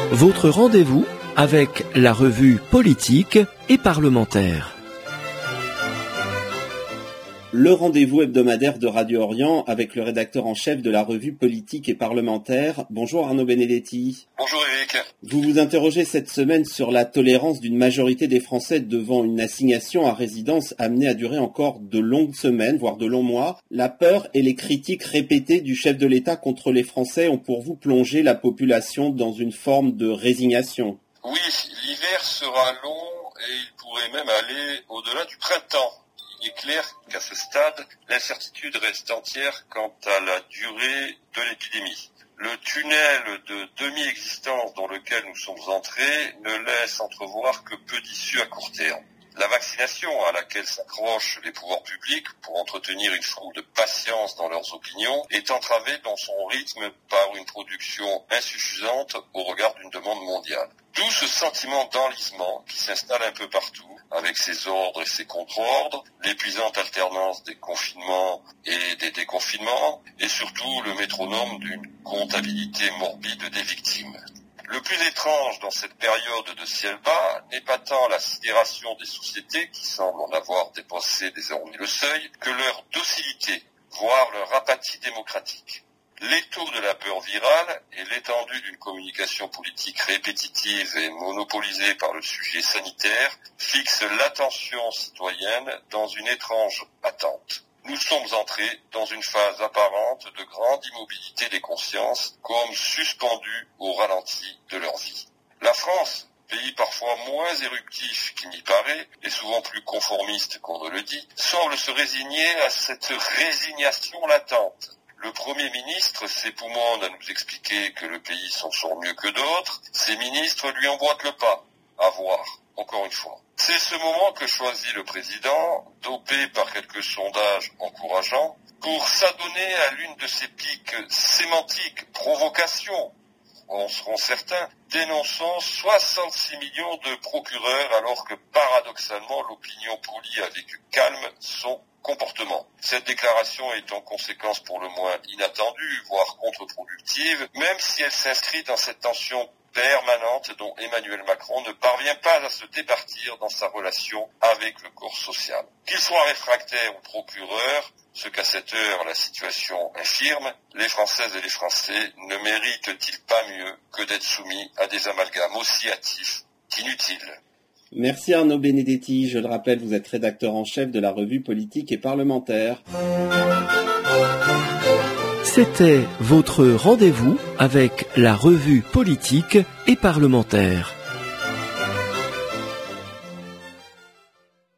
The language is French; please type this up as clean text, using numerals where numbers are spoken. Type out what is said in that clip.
Votre rendez-vous avec la revue politique et parlementaire. Le rendez-vous hebdomadaire de Radio Orient avec le rédacteur en chef de la revue politique et parlementaire. Bonjour Arnaud Benedetti. Bonjour Eric. Vous vous interrogez cette semaine sur la tolérance d'une majorité des Français devant une assignation à résidence amenée à durer encore de longues semaines, voire de longs mois. La peur et les critiques répétées du chef de l'État contre les Français ont pour vous plongé la population dans une forme de résignation. Oui, l'hiver sera long et il pourrait même aller au-delà du printemps. Il est clair qu'à ce stade, l'incertitude reste entière quant à la durée de l'épidémie. Le tunnel de demi-existence dans lequel nous sommes entrés ne laisse entrevoir que peu d'issues à court terme. La vaccination à laquelle s'accrochent les pouvoirs publics pour entretenir une forme de patience dans leurs opinions est entravée dans son rythme par une production insuffisante au regard d'une demande mondiale. D'où ce sentiment d'enlisement qui s'installe un peu partout, avec ses ordres et ses contre-ordres, l'épuisante alternance des confinements et des déconfinements, et surtout le métronome d'une comptabilité morbide des victimes. Le plus étrange dans cette période de ciel bas n'est pas tant la sidération des sociétés qui semblent en avoir dépassé désormais le seuil, que leur docilité, voire leur apathie démocratique. L'étau de la peur virale et l'étendue d'une communication politique répétitive et monopolisée par le sujet sanitaire fixent l'attention citoyenne dans une étrange attente. Nous sommes entrés dans une phase apparente de grande immobilité des consciences, comme suspendus au ralenti de leur vie. La France, pays parfois moins éruptif qu'il n'y paraît, et souvent plus conformiste qu'on ne le dit, semble se résigner à cette résignation latente. Le Premier ministre s'époumonne à nous expliquer que le pays s'en sort mieux que d'autres. Ses ministres lui emboîtent le pas. À voir, encore une fois. C'est ce moment que choisit le président, dopé par quelques sondages encourageants, pour s'adonner à l'une de ces piques sémantiques, provocations, en seront certains, dénonçant 66 millions de procureurs alors que paradoxalement l'opinion polie a vécu calme son comportement. Cette déclaration est en conséquence pour le moins inattendue, voire contre-productive, même si elle s'inscrit dans cette tension permanente dont Emmanuel Macron ne parvient pas à se départir dans sa relation avec le corps social. Qu'il soit réfractaire ou procureur, ce qu'à cette heure la situation infirme, les Françaises et les Français ne méritent-ils pas mieux que d'être soumis à des amalgames aussi hâtifs qu'inutiles ? Merci Arnaud Benedetti. Je le rappelle, vous êtes rédacteur en chef de la revue politique et parlementaire. C'était votre rendez-vous avec la revue politique et parlementaire.